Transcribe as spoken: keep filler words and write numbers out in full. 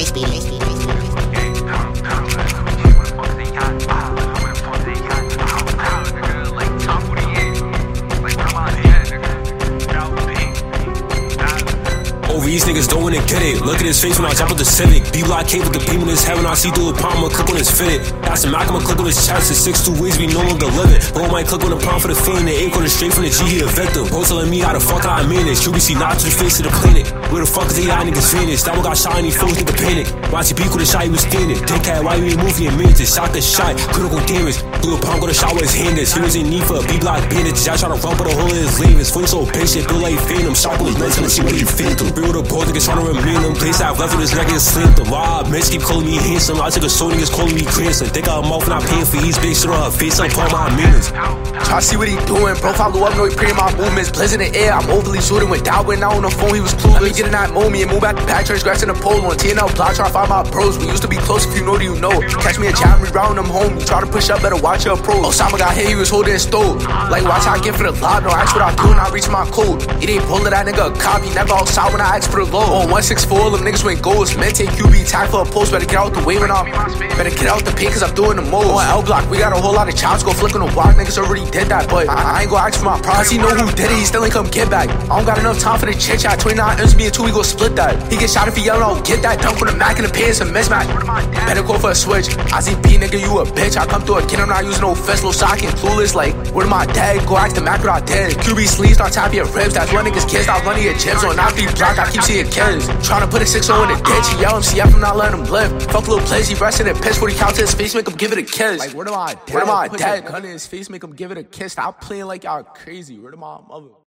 They speed it. Over these niggas don't wanna get it. Look at his face when I jump with the Civic. B-Block cave with the beam in his head when I see through the palm. I'ma click on his fitted. Got some Mac, I'ma click on his chest. It's six two ways, we no longer living. Bro might click on the palm for the feeling. The eight going straight from the G, he a victim. Bro telling me how the fuck I mean this. Q B C not to the face of the planet. Where the fuck is A I niggas finished? That one got shot and he froze, nigga panic. Watch he peek with the shot, he was standing. Dickhead, why you ain't moving in minutes? Shot the shot, critical damage. Threw a palm, go to shot with his hand. He was in need for a B-Block bandage. I try to run but a hole in his leave. His flame so patient, feel like phantom. Shot with his nuts, trying to see what he phantom. Real the bro, niggas trying to remain them. Place I've left with his neck and slammed them. Wow, bitch keep calling me handsome. I took a soul, niggas calling me grandson. Think I'm off and I'm paying for each big shit on her face. I'm pulling my meanings. Try to see what he doing, bro. Follow up, know he praying my movements. Blizz in the air, I'm overly shooting. With doubt, when out on the phone, he was clueless. Let me get in that moment and move back to back, turn scratching the pole on T N L block, try to find my bros. We used to be close, if you know, do you know? Catch me a jam, reround them home. You try to push up, better watch your pro. Osama got hit, he was holding his stove. Like, watch how I get for the lob, no, ask what I do, not reach my code. He didn't pull it, that nigga a copy, never outside when I ask for the low. On one six four, them niggas went goals. Men take Q B, tag for a post, better get out the way when I'm. Better get out the paint, cause I'm doing the most. On L block, we got a whole lot of chops, go flick on the block, niggas already did that. But I, I ain't gonna ask for my prize, he know who did it, he still ain't come get back. I don't got enough time for the chit chat, twenty-nine M's, me and two, we go split that. He get shot if he yellin', I'll get that. Dunk with a Mac in the pants, a mismatch. Better go for a switch. I see B, nigga, you a bitch. I come through again, I'm not using no fist, no sock and clueless. Like, where my dad? Go ask the Mac what I did. Q B sleeves, start tapping your ribs. That's one niggas kids, stop running your gyms. On not be block, I keep seeing kids. Tryna put a six oh in the ditch. He yell M C F, I'm not letting him live. Fuck little plays, he resting and piss. When he count to his face, make him give it a kiss. Like, where am I? Where am I? Dad, gun in his face, make him give it a kiss. Stop playing like y'all crazy. Where am I, mother?